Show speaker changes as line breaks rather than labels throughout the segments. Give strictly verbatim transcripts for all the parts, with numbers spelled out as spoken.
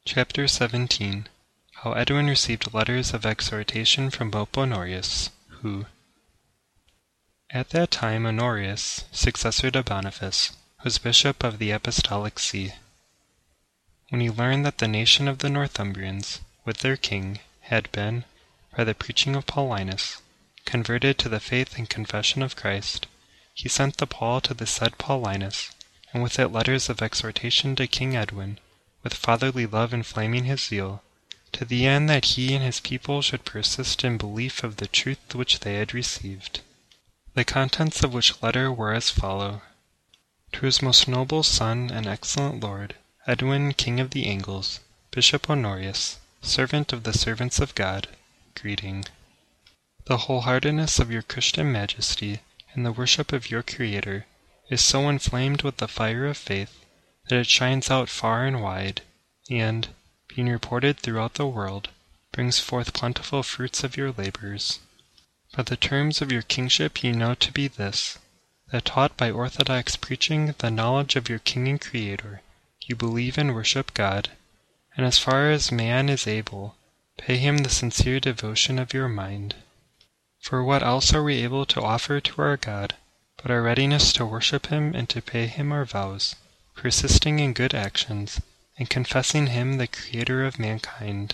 Chapter seventeen. How Edwin received letters of exhortation from Pope Honorius, who, at that time Honorius, successor to Boniface, was bishop of the Apostolic See. When he learned that the nation of the Northumbrians, with their king, had been, by the preaching of Paulinus, converted to the faith and confession of Christ, he sent the pall to the said Paulinus, and with it letters of exhortation to King Edwin, with fatherly love inflaming his zeal, to the end that he and his people should persist in belief of the truth which they had received. The contents of which letter were as follow. To his most noble son and excellent lord, Edwin, King of the Angles, Bishop Honorius, servant of the servants of God, greeting. The wholeheartedness of your Christian majesty and the worship of your Creator is so inflamed with the fire of faith that it shines out far and wide, and, being reported throughout the world, brings forth plentiful fruits of your labors. But the terms of your kingship ye know to be this, that taught by orthodox preaching the knowledge of your King and Creator, you believe and worship God, and as far as man is able, pay him the sincere devotion of your mind. For what else are we able to offer to our God, but our readiness to worship him and to pay him our vows, persisting in good actions, and confessing him the Creator of mankind?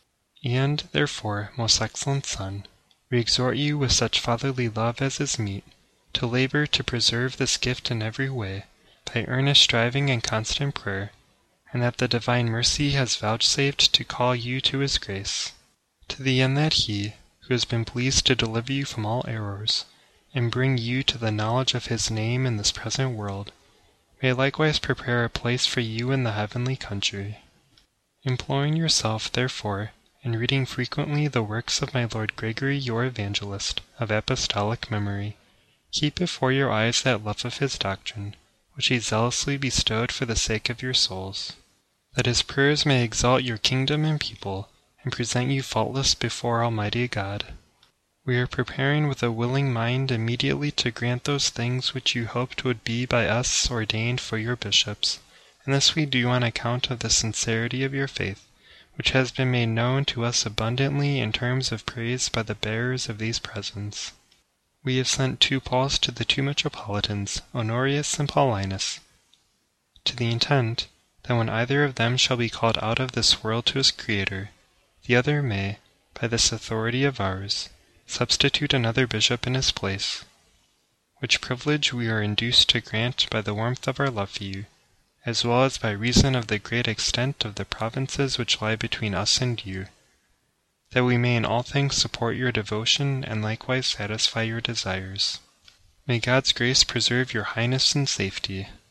And, therefore, most excellent Son, we exhort you with such fatherly love as is meet, to labor to preserve this gift in every way, by earnest striving and constant prayer, and that the divine mercy has vouchsafed to call you to his grace, to the end that he, who has been pleased to deliver you from all errors, and bring you to the knowledge of his name in this present world, may likewise prepare a place for you in the heavenly country. Employing yourself, therefore, in reading frequently the works of my Lord Gregory your Evangelist, of apostolic memory, keep before your eyes that love of his doctrine, which he zealously bestowed for the sake of your souls, that his prayers may exalt your kingdom and people, and present you faultless before Almighty God. We are preparing with a willing mind immediately to grant those things which you hoped would be by us ordained for your bishops, and this we do on account of the sincerity of your faith, which has been made known to us abundantly in terms of praise by the bearers of these presents. We have sent two Pauls to the two metropolitans, Honorius and Paulinus, to the intent that when either of them shall be called out of this world to his Creator, the other may, by this authority of ours, substitute another bishop in his place, which privilege we are induced to grant by the warmth of our love for you, as well as by reason of the great extent of the provinces which lie between us and you, that we may in all things support your devotion and likewise satisfy your desires. May God's grace preserve your highness in safety.